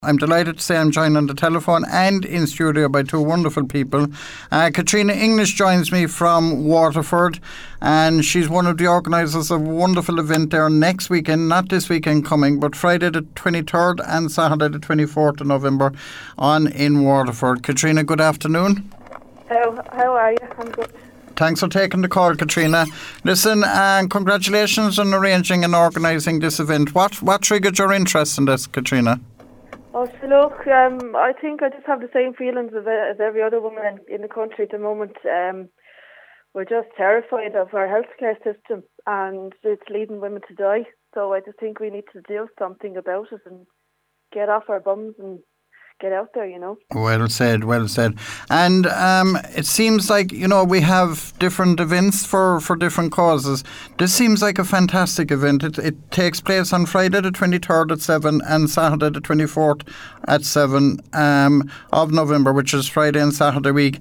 I'm delighted to say I'm joined on the telephone and in studio by two wonderful people. Katrina English joins me from Waterford, and she's one of the organisers of a wonderful event there next weekend, not this weekend coming, but Friday the 23rd and Saturday the 24th of November in Waterford. Katrina, good afternoon. How are you? I'm good. Thanks for taking the call, Katrina. Listen, congratulations on arranging and organising this event. What triggered your interest in this, Katrina? Oh, so look, I think I just have the same feelings as every other woman in the country at the moment. We're just terrified of our healthcare system, and it's leading women to die. So I just think we need to do something about it and get off our bums and get out there, Well said. And it seems like, we have different events for different causes. This seems like a fantastic event. It takes place on Friday the 23rd at 7 and Saturday the 24th at 7 of November, which is Friday and Saturday week.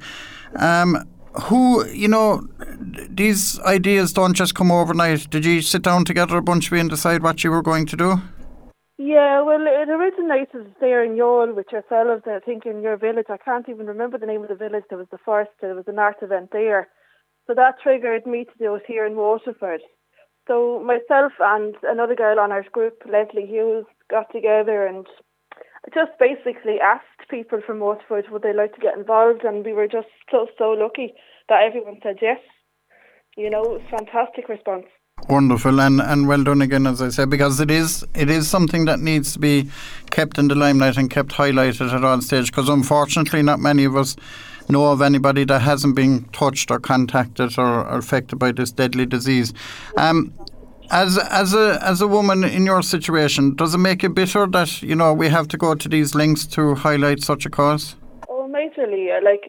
These ideas don't just come overnight. Did you sit down together, a bunch of you, and decide what you were going to do? Yeah, well, it originated there in Youghal with yourselves, I think, in your village. I can't even remember the name of the village. There was an art event there. So that triggered me to do it here in Waterford. So myself and another girl on our group, Leslie Hughes, got together and just basically asked people from Waterford would they like to get involved, and we were just so lucky that everyone said yes. It was a fantastic response. Wonderful and well done again, as I said, because it is something that needs to be kept in the limelight and kept highlighted at all stages, because unfortunately not many of us know of anybody that hasn't been touched or contacted or affected by this deadly disease. As a woman in your situation, does it make you bitter that we have to go to these lengths to highlight such a cause? Oh, majorly.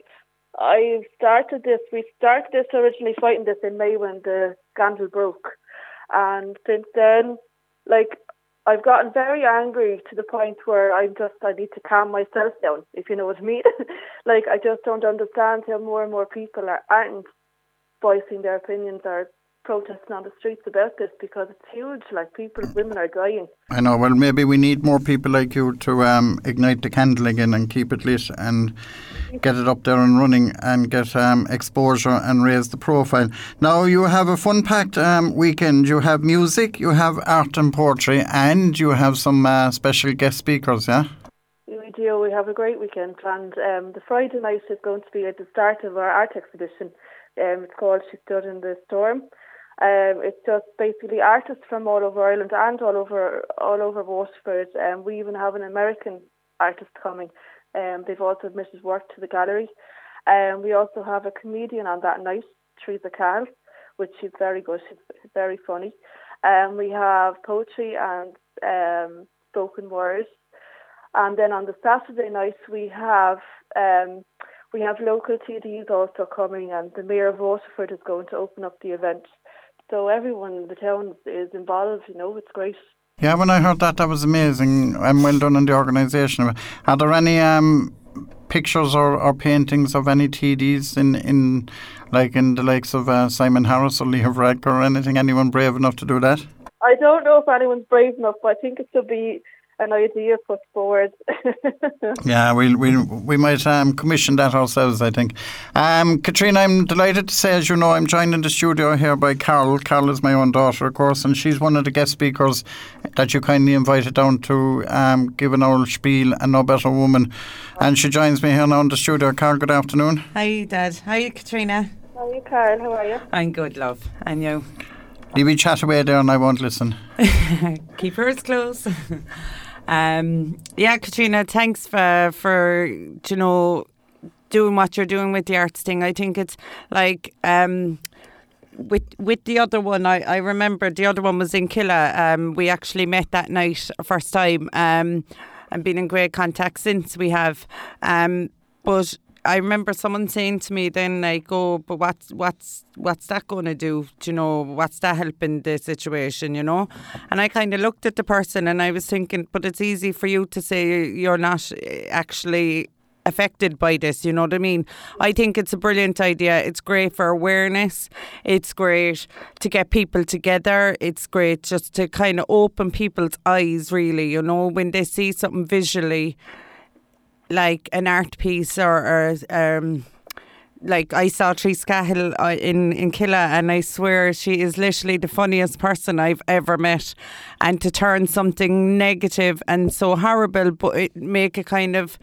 We started this originally fighting this in May when the scandal broke. And since then, I've gotten very angry to the point where I need to calm myself down, if you know what I mean. I just don't understand how more and more people aren't voicing their opinions or protesting on the streets about this, because it's huge. Women are dying. I know. Well, maybe we need more people like you to ignite the candle again and keep it lit and get it up there and running and get exposure and raise the profile. Now, you have a fun-packed weekend. You have music, you have art and poetry, and you have some special guest speakers, yeah? We do. We have a great weekend planned. The Friday night is going to be at the start of our art exhibition. It's called She Stood in the Storm. It's just basically artists from all over Ireland and all over Waterford. We even have an American artist coming. They've also admitted work to the gallery. We also have a comedian on that night, Teresa Cahill, which is very good. She's very funny. We have poetry and spoken words. And then on the Saturday night we have local TDs also coming, and the Mayor of Waterford is going to open up the event. So everyone in the town is involved, it's great. Yeah, when I heard that was amazing, and well done on the organisation. Are there any pictures or paintings of any TDs in the likes of Simon Harris or Leo Varadkar or anything? Anyone brave enough to do that? I don't know if anyone's brave enough, but I think it should be an idea put forward. Yeah, we might commission that ourselves, I think. Katrina, I'm delighted to say, as you know, I'm joined in the studio here by Carol. Carol is my own daughter, of course, and she's one of the guest speakers that you kindly invited down to give an old spiel, and no better woman. And she joins me here now in the studio. Carol, good afternoon. Hi, Dad. Hi, Katrina. Hi, Carol. How are you? I'm good, love. And you? You be chat away there and I won't listen. Keep yours close. Katrina, thanks for doing what you're doing with the arts thing. I think it's with the other one, I remember the other one was in Killa. We actually met that night first time and been in great contact since we have. But I remember someone saying to me then, but what's that going to do? What's that helping the situation, And I kind of looked at the person and I was thinking, but it's easy for you to say you're not actually affected by this, you know what I mean? I think it's a brilliant idea. It's great for awareness. It's great to get people together. It's great just to kind of open people's eyes, really, you know, when they see something visually, like an art piece or like I saw Therese Cahill in Killa, and I swear she is literally the funniest person I've ever met. And to turn something negative and so horrible, but it make it kind of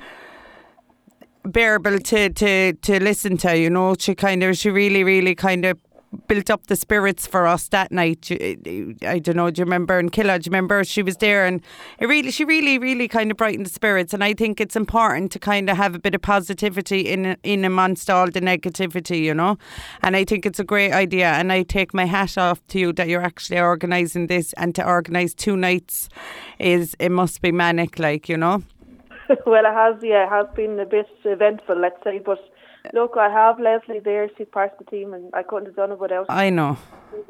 bearable to listen to, you know. She really kind of built up the spirits for us that night. I don't know, do you remember in Killa? Do you remember she was there, and she really kind of brightened the spirits. And I think it's important to kind of have a bit of positivity in amongst all the negativity, you know. And I think it's a great idea, and I take my hat off to you that you're actually organising this, and to organise 2 nights it must be manic, like, you know. Well, it has been a bit eventful, let's say, but look, I have Leslie there. She's part of the team, and I couldn't have done it without her. I know.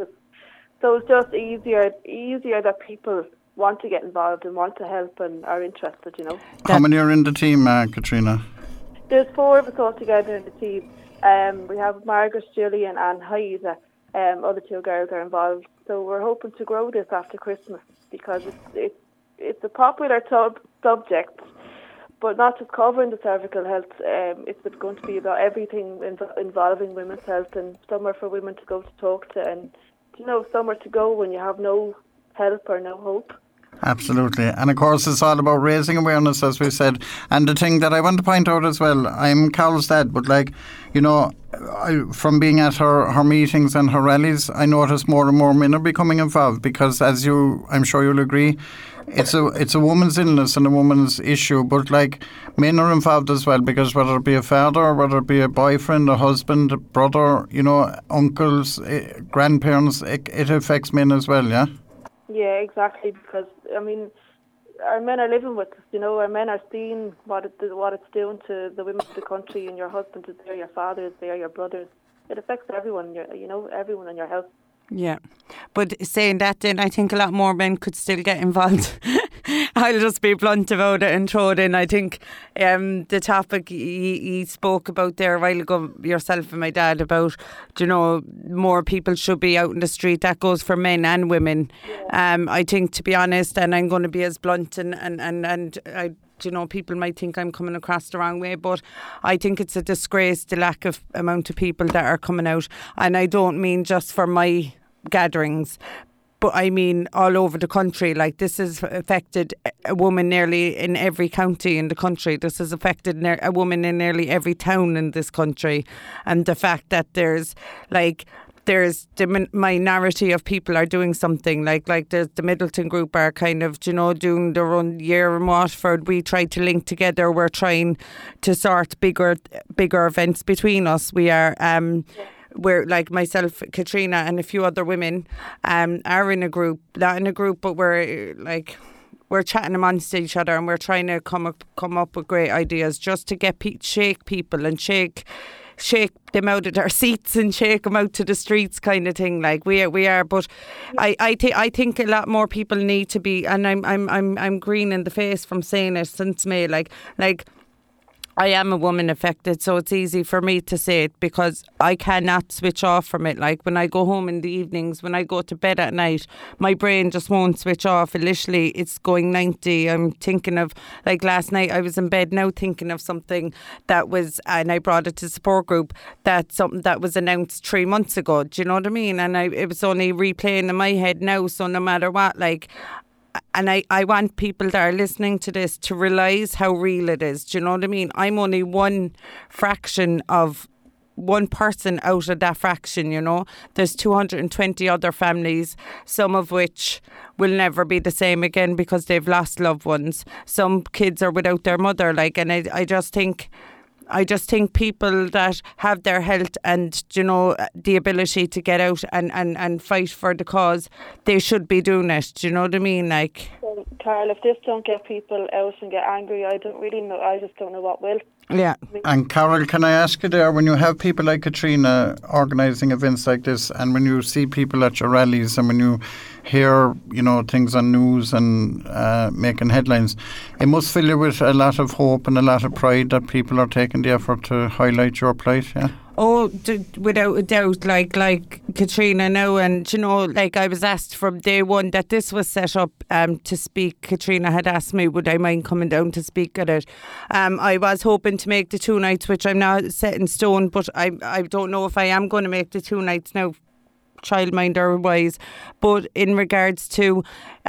So it's just easier that people want to get involved and want to help and are interested, you know. How many are in the team, Katrina? There's 4 of us all together in the team. We have Margaret, Gillian and Haida. Other 2 girls are involved. So we're hoping to grow this after Christmas, because it's a popular subject. But not just covering the cervical health, it's going to be about everything involving women's health, and somewhere for women to go to talk to, and, you know, somewhere to go when you have no help or no hope. Absolutely. And of course it's all about raising awareness, as we said. And the thing that I want to point out as well, I'm Carol's dad, but like, you know, from being at her meetings and her rallies, I notice more and more men are becoming involved, because I'm sure you'll agree, it's a woman's illness and a woman's issue, but like, men are involved as well, because whether it be a father, or whether it be a boyfriend, a husband, a brother, you know, uncles, grandparents, it affects men as well, yeah? Yeah, exactly, because, I mean, our men are living with us, you know. Our men are seeing what it's doing to the women of the country, and your husband is there, your father is there, your brothers. It affects everyone, everyone in your house. Yeah. But saying that, then I think a lot more men could still get involved. I'll just be blunt about it and throw it in. I think the topic you spoke about there a while ago, yourself and my dad, about, you know, more people should be out in the street. That goes for men and women. Yeah. I think, to be honest, and I'm going to be as blunt and I, you know, people might think I'm coming across the wrong way, but I think it's a disgrace, the lack of amount of people that are coming out. And I don't mean just for my gatherings, but I mean all over the country. Like, this has affected a woman nearly in every county in the country. This has affected a woman in nearly every town in this country. And the fact that there's the minority of people are doing something, like there's the Middleton group are kind of, you know, doing their own year in Waterford. We try to link together. We're trying to sort bigger events between us. We are we're, like myself, Katrina and a few other women are in a group, not in a group, but we're chatting amongst each other, and we're trying to come up with great ideas just to get shake people and shake them out of their seats and shake them out to the streets, kind of thing. Like we are, but I think a lot more people need to be, and I'm green in the face from saying it since May. Like I am a woman affected, so it's easy for me to say it, because I cannot switch off from it. Like, when I go home in the evenings, when I go to bed at night, my brain just won't switch off. Literally, it's going 90. I'm thinking of, like last night, I was in bed now thinking of something that was, and I brought it to support group, that something that was announced 3 months ago. Do you know what I mean? And it was only replaying in my head now, so no matter what, like... And I want people that are listening to this to realise how real it is. Do you know what I mean? I'm only one fraction of one person out of that fraction, you know. There's 220 other families, some of which will never be the same again because they've lost loved ones. Some kids are without their mother, like, and I just think people that have their health and, you know, the ability to get out and fight for the cause, they should be doing it. Do you know what I mean? Like, Carl, if this don't get people out and get angry, I don't really know. I just don't know what will. Yeah. And Carol, can I ask you there, when you have people like Katrina organising events like this, and when you see people at your rallies, and when you hear, things on news and making headlines, it must fill you with a lot of hope and a lot of pride that people are taking the effort to highlight your plight, yeah? Oh, without a doubt, like Katrina now, and I was asked from day one that this was set up to speak. Katrina had asked me, would I mind coming down to speak at it? I was hoping to make the 2 nights, which I'm not set in stone, but I don't know if I am going to make the 2 nights now, childminder wise. But in regards to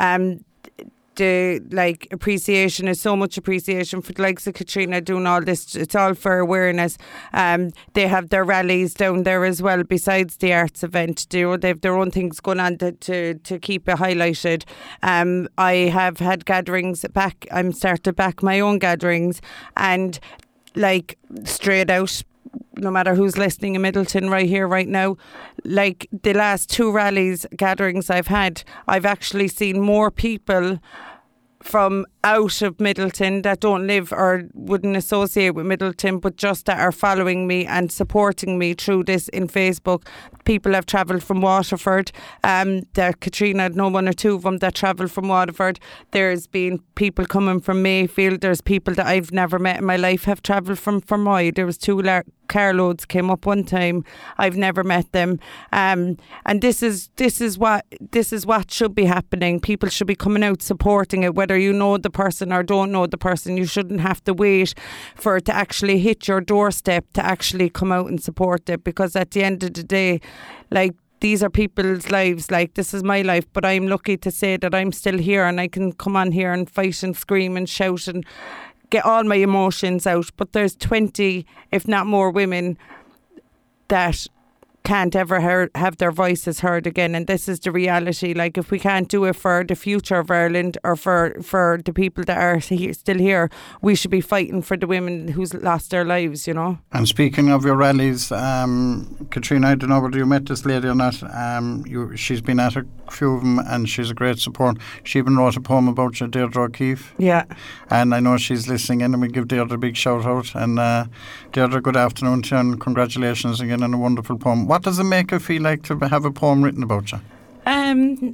the appreciation, is so much appreciation for the likes of Katrina doing all this. It's all for awareness. They have their rallies down there as well besides the arts event. They have their own things going on to keep it highlighted. I have had gatherings back. I'm started back my own gatherings, and straight out, no matter who's listening in Midleton right here, right now, the last 2 rallies, gatherings I've had, I've actually seen more people from out of Midleton that don't live or wouldn't associate with Midleton, but just that are following me and supporting me through this in Facebook. People have travelled from Waterford. That Katrina had 1 or 2 of them that travelled from Waterford. There's been people coming from Mayfield. There's people that I've never met in my life have travelled from Fermoy. There was 2 carloads came up one time. I've never met them. And this is what should be happening. People should be coming out supporting it, whether you know the person or don't know the person. You shouldn't have to wait for it to actually hit your doorstep to actually come out and support it, because at the end of the day, these are people's lives. This is my life, but I'm lucky to say that I'm still here and I can come on here and fight and scream and shout and get all my emotions out. But there's 20, if not more, women that can't ever have their voices heard again, and this is the reality. If we can't do it for the future of Ireland or for the people that are still here, we should be fighting for the women who's lost their lives, And speaking of your rallies, Katrina, I don't know whether you met this lady or not. She's been at a few of them and she's a great support. She even wrote a poem about you, Deirdre O'Keefe. Yeah. And I know she's listening in, and we give Deirdre a big shout out. And Deirdre, good afternoon to you and congratulations again on a wonderful poem. What does it make you feel like to have a poem written about you? I'm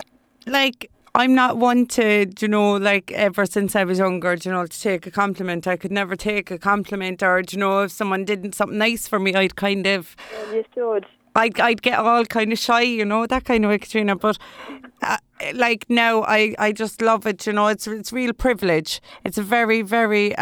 not one to, ever since I was younger, to take a compliment. I could never take a compliment, or, if someone did something nice for me, I'd kind of... You should. I'd get all kind of shy, that kind of way, Katrina. But now, I just love it. It's real privilege. It's a very, very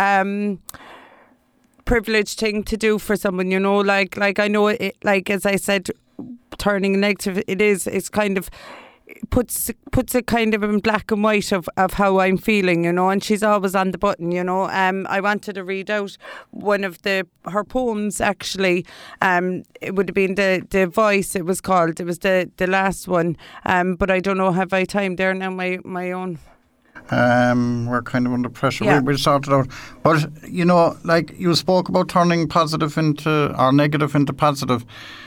privileged thing to do for someone. I know it. As I said, turning negative, it's kind of puts it kind of in black and white of how I'm feeling, and she's always on the button, I wanted to read out one of her poems, actually. It would have been the Voice, it was called. It was the last one, but I don't know, have I time there now, my own? We're kind of under pressure. Yeah. We'll sort it out. But, you spoke about turning positive or negative into positive.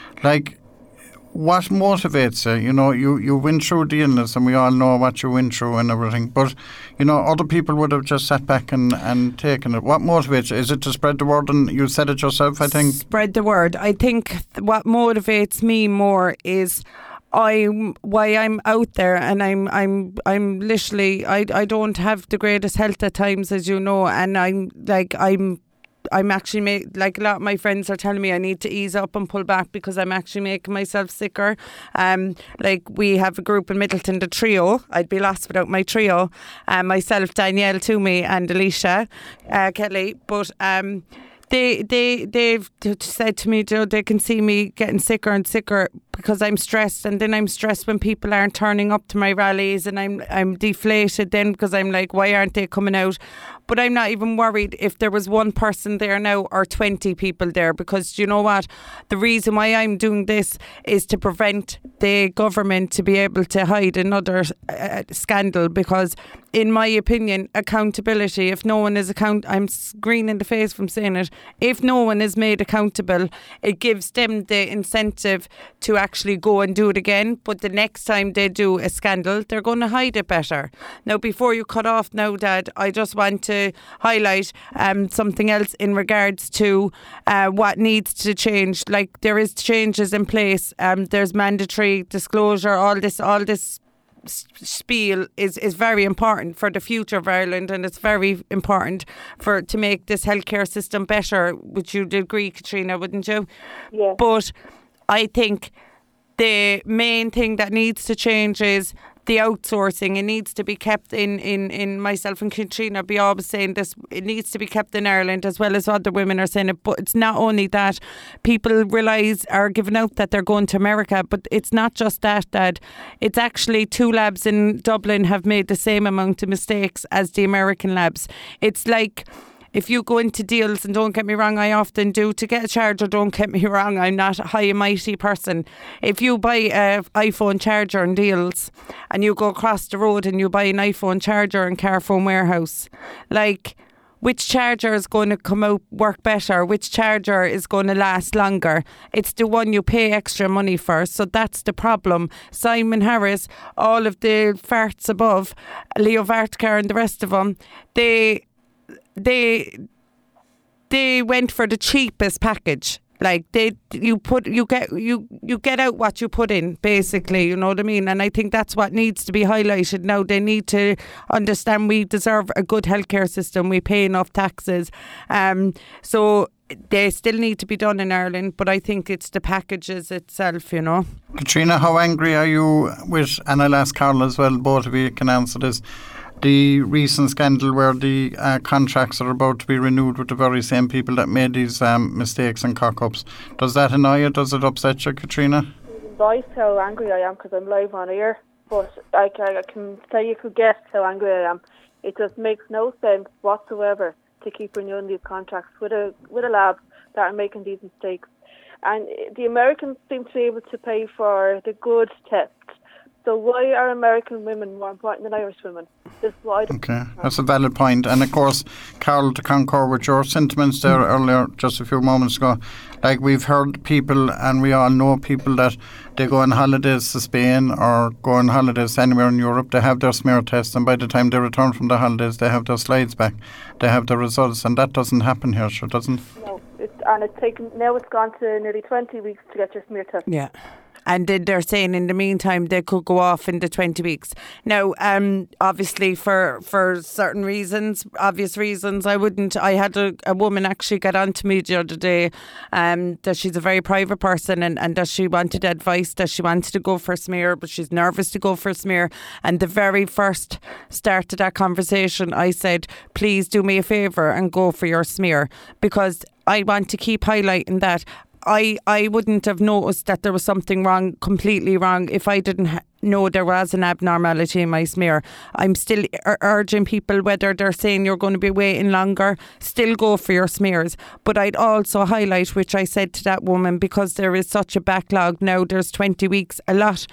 What motivates you? You went through the illness, and we all know what you went through and everything. But, other people would have just sat back and taken it. What motivates you? Is it to spread the word? And you said it yourself, I think. Spread the word. I think what motivates me more is why I'm out there, and I'm literally, I don't have the greatest health at times, as you know, and I'm actually a lot of my friends are telling me I need to ease up and pull back because I'm actually making myself sicker. We have a group in Midleton, the trio. I'd be lost without my trio. Myself, Danielle Toomey and Alicia Kelly. But they've said to me, they can see me getting sicker and sicker because I'm stressed, and then I'm stressed when people aren't turning up to my rallies, and I'm deflated then because I'm like, why aren't they coming out? But I'm not even worried if there was one person there now or 20 people there, because you know what? The reason why I'm doing this is to prevent the government to be able to hide another scandal, because in my opinion, accountability, if no one is I'm green in the face from saying it, if no one is made accountable, it gives them the incentive to actually go and do it again. But the next time they do a scandal, they're going to hide it better. Now, before you cut off now, Dad, I just want to highlight something else in regards to what needs to change. There is changes in place. There's mandatory disclosure, all this spiel is very important for the future of Ireland, and it's very important to make this healthcare system better. Would you agree, Katrina, wouldn't you? Yeah. But I think the main thing that needs to change is the outsourcing. It needs to be kept in myself and Katrina be always saying this, it needs to be kept in Ireland, as well as other women are saying it. But it's not only that. People are giving out that they're going to America, but it's not just that it's actually 2 labs in Dublin have made the same amount of mistakes as the American labs. It's like, if you go into deals, and don't get me wrong, I often do, to get a charger, don't get me wrong, I'm not a high and mighty person. If you buy an iPhone charger in deals, and you go across the road and you buy an iPhone charger in Carphone Warehouse, like, which charger is going to come out work better? Which charger is going to last longer? It's the one you pay extra money for. So that's the problem. Simon Harris, all of the farts above, Leo Varadkar and the rest of them, they went for the cheapest package. Like, you get out what you put in, basically, you know what I mean? And I think that's what needs to be highlighted now. They need to understand we deserve a good healthcare system. We pay enough taxes. So they still need to be done in Ireland, but I think it's the packages itself, you know. Katrina, how angry are you with, and I'll ask Carl as well, both of you can answer this, the recent scandal where the contracts are about to be renewed with the very same people that made these mistakes and cock-ups. Does that annoy you? Does it upset you, Katrina? Voice how angry I am because I'm live on air, but I can say you could guess how angry I am. It just makes no sense whatsoever to keep renewing these contracts with a lab that are making these mistakes. And the Americans seem to be able to pay for the good tests. So why are American women more important than Irish women? This is what I don't understand. That's a valid point. And of course, Carol, to concur with your sentiments there earlier, just a few moments ago, like, we've heard people, and we all know people, that they go on holidays to Spain or go on holidays anywhere in Europe, they have their smear test, and by the time they return from the holidays, they have their slides back, they have the results, and that doesn't happen here, sure, doesn't? No, it's gone to nearly 20 weeks to get your smear test. Yeah. And then they're saying in the meantime they could go off in the 20 weeks. Now, obviously for certain reasons, obvious reasons, I had a woman actually get on to me the other day that she's a very private person and that she wanted advice, that she wanted to go for a smear, but she's nervous to go for a smear. And the very first start of that conversation, I said, please do me a favour and go for your smear, because I want to keep highlighting that I wouldn't have noticed that there was something wrong, completely wrong, if I didn't know there was an abnormality in my smear. I'm still urging people, whether they're saying you're going to be waiting longer, still go for your smears. But I'd also highlight, which I said to that woman, because there is such a backlog now, there's 20 weeks, a lot.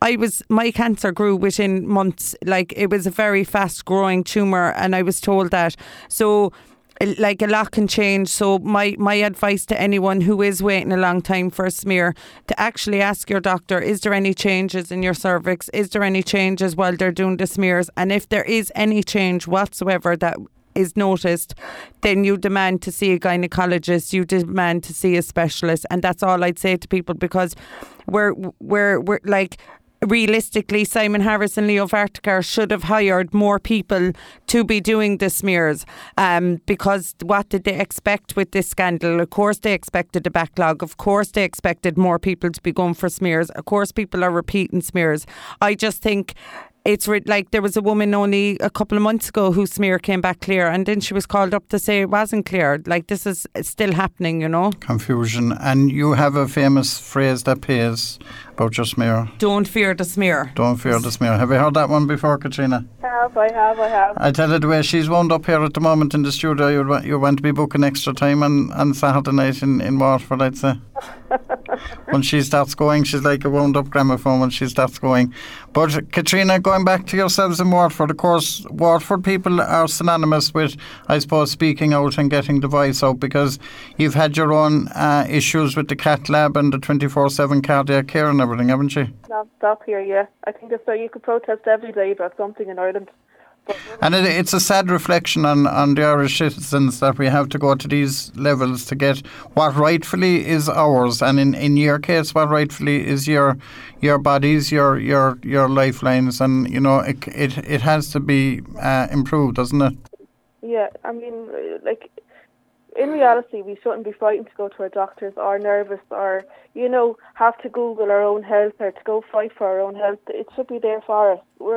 My cancer grew within months. Like, it was a very fast growing tumour, and I was told that. So, like, a lot can change. So my advice to anyone who is waiting a long time for a smear, to actually ask your doctor, is there any changes in your cervix? Is there any changes while they're doing the smears? And if there is any change whatsoever that is noticed, then you demand to see a gynecologist, you demand to see a specialist. And that's all I'd say to people, because we're like, realistically, Simon Harris and Leo Varadkar should have hired more people to be doing the smears, because what did they expect with this scandal? Of course they expected a backlog. Of course they expected more people to be going for smears. Of course people are repeating smears. I just think it's like, there was a woman only a couple of months ago whose smear came back clear, and then she was called up to say it wasn't clear. Like, this is still happening, you know. Confusion. And you have a famous phrase that pays about your smear. Don't fear the smear. Don't fear the smear. Have you heard that one before, Katrina? I have. I tell you, the way she's wound up here at the moment in the studio, you want to be booking extra time on Saturday night in Waterford, I'd say. When she starts going, she's like a wound up gramophone when she starts going. But Katrina, going back to yourselves in Waterford, of course, Waterford people are synonymous with, I suppose, speaking out and getting the voice out, because you've had your own issues with the Cath Lab and the 24/7 cardiac care and everything, haven't you? Stop here, yeah. I think that's why you could protest every day about something in Ireland. And it's a sad reflection on the Irish citizens that we have to go to these levels to get what rightfully is ours, and in your case, what rightfully is your bodies, your lifelines, and it has to be improved, doesn't it? Yeah, I mean, like, in reality, we shouldn't be frightened to go to our doctors or nervous or, have to Google our own health or to go fight for our own health. It should be there for us.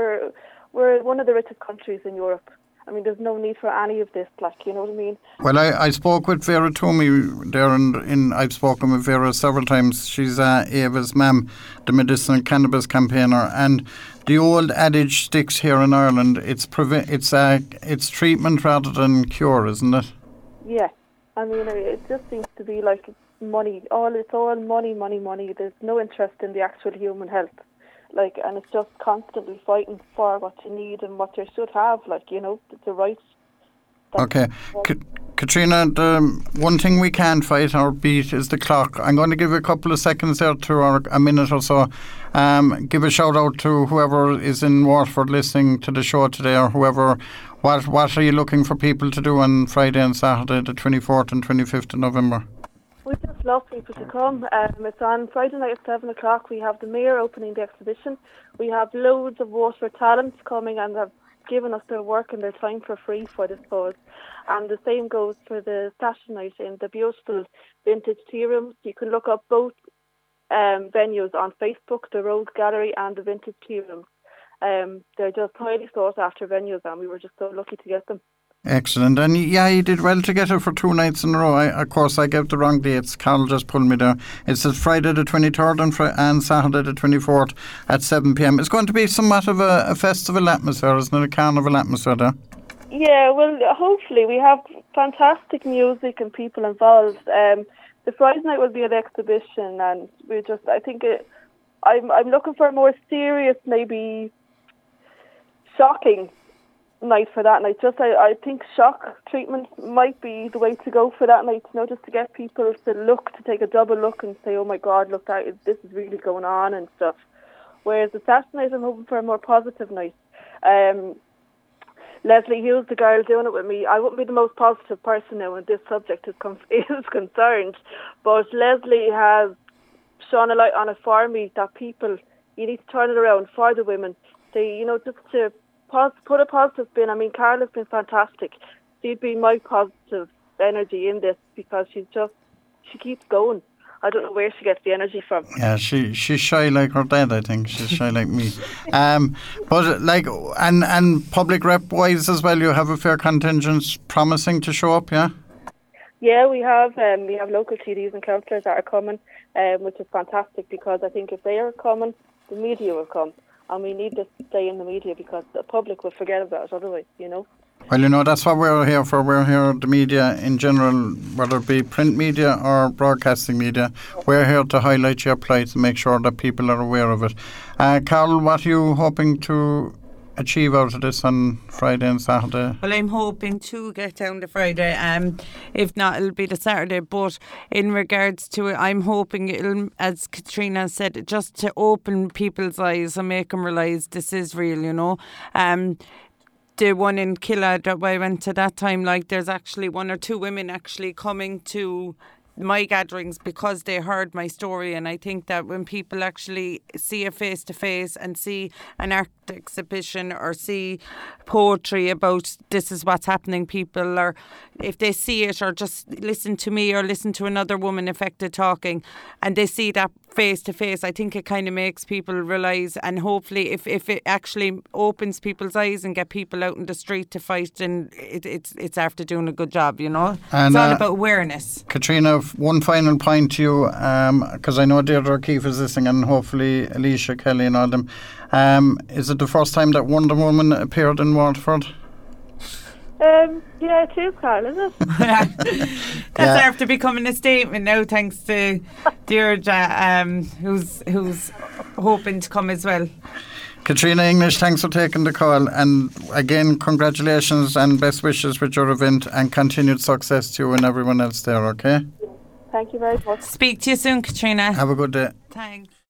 We're one of the richest countries in Europe. I mean, there's no need for any of this, you know what I mean? Well, I spoke with Vera Toomey there, and I've spoken with Vera several times. She's Ava's mum, the medicinal cannabis campaigner, and the old adage sticks here in Ireland. It's treatment rather than cure, isn't it? Yeah. I mean, it just seems to be like money. It's all money, money, money. There's no interest in the actual human health. And it's just constantly fighting for what you need and what you should have, the rights. Okay. Katrina, the one thing we can't fight or beat is the clock. I'm going to give a couple of seconds there a minute or so. Give a shout out to whoever is in Waterford listening to the show today, or whoever. What are you looking for people to do on Friday and Saturday, the 24th and 25th of November? We just love people to come. It's on Friday night at 7 o'clock. We have the Mayor opening the exhibition. We have loads of Waterford talents coming and have given us their work and their time for free for this cause. And the same goes for the Saturday night in the beautiful vintage tea rooms. You can look up both venues on Facebook, the Rose Gallery and the vintage tea rooms. They're just highly sought after venues, and we were just so lucky to get them. Excellent. And yeah, you did well to get it for 2 nights in a row. Of course, I gave the wrong dates. Carl just pulled me there. It says Friday the 23rd and Saturday the 24th at 7 p.m. It's going to be somewhat of a festival atmosphere, isn't it? A carnival atmosphere there. Yeah, well, hopefully. We have fantastic music and people involved. The Friday night will be an exhibition, and I'm looking for a more serious, maybe shocking night for that night. I think shock treatment might be the way to go for that night, just to get people to take a double look and say, oh my God, look, this is really going on and stuff. Whereas the Saturday night, I'm hoping for a more positive night. Leslie Hughes, the girl doing it with me, I wouldn't be the most positive person now when this subject is concerned, but Leslie has shone a light on it for me that people, you need to turn it around for the women. Just to put a positive spin. I mean, Carla's been fantastic. She'd be my positive energy in this because she keeps going. I don't know where she gets the energy from. Yeah, she's shy like her dad, I think. She's shy like me. But and public rep wise as well, you have a fair contingent promising to show up, yeah? Yeah, we have local TDs and councillors that are coming, which is fantastic because I think if they are coming, the media will come. And we need this to stay in the media because the public will forget about it otherwise, Well, that's what we're here for. We're here, the media in general, whether it be print media or broadcasting media. We're here to highlight your plight and make sure that people are aware of it. Carl, what are you hoping to achieve out of this on Friday and Saturday? Well, I'm hoping to get down to Friday. If not, it'll be the Saturday. But in regards to it, I'm hoping it'll, as Katrina said, just to open people's eyes and make them realise this is real, The one in Killa that I went to that time, there's actually 1 or 2 women actually coming to my gatherings because they heard my story, and I think that when people actually see it face to face and see an art exhibition or see poetry about this is what's happening, people, or if they see it or just listen to me or listen to another woman affected talking and they see that face to face, I think it kind of makes people realise, and hopefully if it actually opens people's eyes and get people out in the street to fight, then it's after doing a good job, And it's all about awareness. Katrina, one final point to you, because I know Deirdre O'Keefe is listening and hopefully Alicia Kelly and all them. Is it the first time that Wonder Woman appeared in Waterford? Yeah, it is, Carl, is it? That's after becoming a statement now, thanks to Deirdre, who's hoping to come as well. Katrina English, thanks for taking the call, and again, congratulations and best wishes with your event, and continued success to you and everyone else there, okay? Thank you very much. Speak to you soon, Katrina. Have a good day. Thanks.